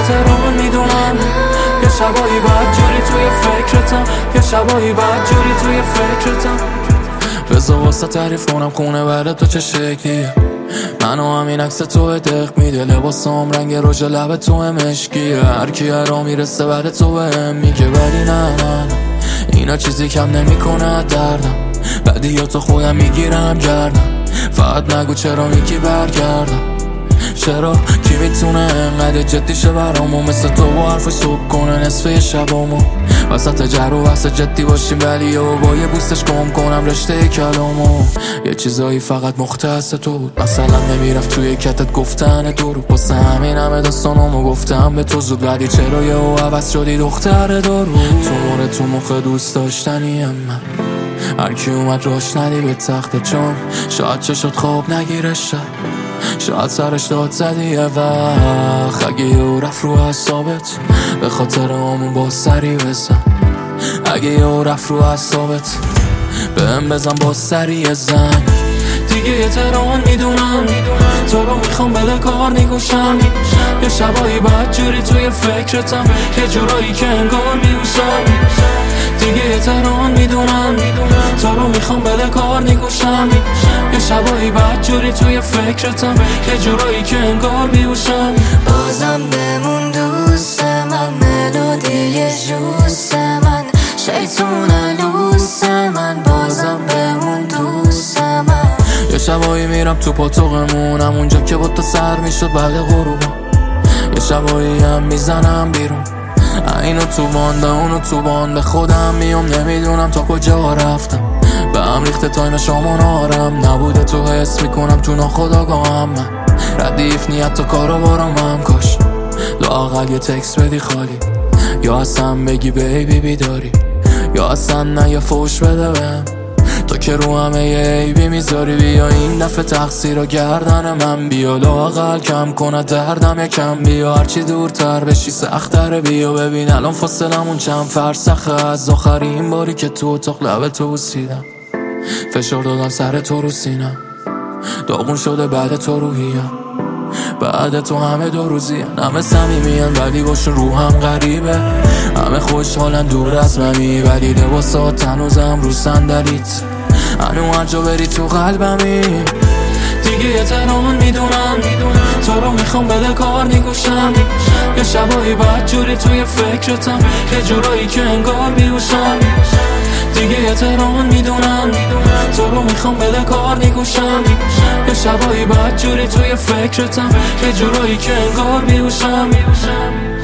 تهران میدونم یه شبایی بعد جوری توی فکرتم، یه شبایی بعد جوری توی فکرتم. بذار واسه تعریف کنم خونه برای تو چه شکلیه. منو همین عکس تو دق میده، لباسام رنگ رژ لب تو مشکیه. هر کی هرا میرسه بعد تو بهم میگه ولی نه اینا چیزی کم نمیکنه دردم. بعدی یا تو خودم میگیرم گردم، فقط نگو چرا میگی برگردم. چرا کی میتونه انقدر جدی شه برامو، مثل تو با حرف صبح کنه نصفه شبامو. وسط جر و بحث جدی باشیم ولی و با یه بوستش گم کنم رشته کلامو. یه چیزایی فقط مختص تو بود، مثلا نمیرفت توی کتت گفتن تو رو. واسه همین همه داستانامو گفتم به تو زود، ولی چرا یه و عوض شدی دختر دارو. تو مورد تو مخ دوست داشتنی من، هر کی اومد راش ندی به تخت، چون شاید چشت خواب نگیرش، شاید سرش داد زدی یه وقت. اگه یه رفت رو حسابت به خاطر همون با سری بزن. اگه یه رفت رو حسابت بهم بزن با سری زن. دیگه یه تهران میدونم تو رو میخوام بده کار نیگوشم. یه شبایی بعد جوری توی فکرتم، یه جورایی که انگار میوشم. دیگه یه تهران میدونم تو رو میخوام بده کار نیگوشم. یه شبایی بعد جوری توی فکرتم، یه جورایی که انگار میوشم. بازم بمون دوست من، ملودی جوست من، شیطون لوس من. بازم بمون دوست من. یه شبایی میرم تو پاتوقمونم، اونجا که با تو سر میشد بعد غروبا. یه شبایی هم میزنم بیرون، اینو تو بانده اونو تو بانده. خودم میام نمیدونم تا کجا رفتم، به هم ریخته تایم شامان آرم. نبوده تو حس میکنم تو ناخداگاهم من. ردیف نیت تا کارو بارم هم کاش لااقل یه تکس بدی خالی، یا اصلا بگی بیبی بیداری، یا اصلا نه یه فوش بده بهم. تو که رو همه یه عیبی میذاری، بیا این دفعه تقصیر و گردن من. بیا لااقل کم کنه دردم یکم، بیا هرچی دورتر بشی سختره. بیا ببین الان فاصلمون چند فرسخه از آخرین باری که تو اتاق لب تو بوسیدم. فشار دادم سر تو رو سینم، داغون شده بعد تو روحیم. بعد تو همه دو روزی همه صمیمین ولی باشون روحم غریبه. همه خوشحالن دور از منی ولی لباسات هنوزم رو صندلیت. هنو هر جا بری تو قلبمی. دیگه یه تهران میدونم تو رو میخوام بده کار نیگوشم. یه شبایی بعد جوری توی فکرتم، یه جورایی که انگار بیوشم. دیگه یه تهران میدونم تو رو میخوام بده کار نیگوشم. یه شبایی بعد جوری توی فکرتم، یه جورایی که انگار بیوشم.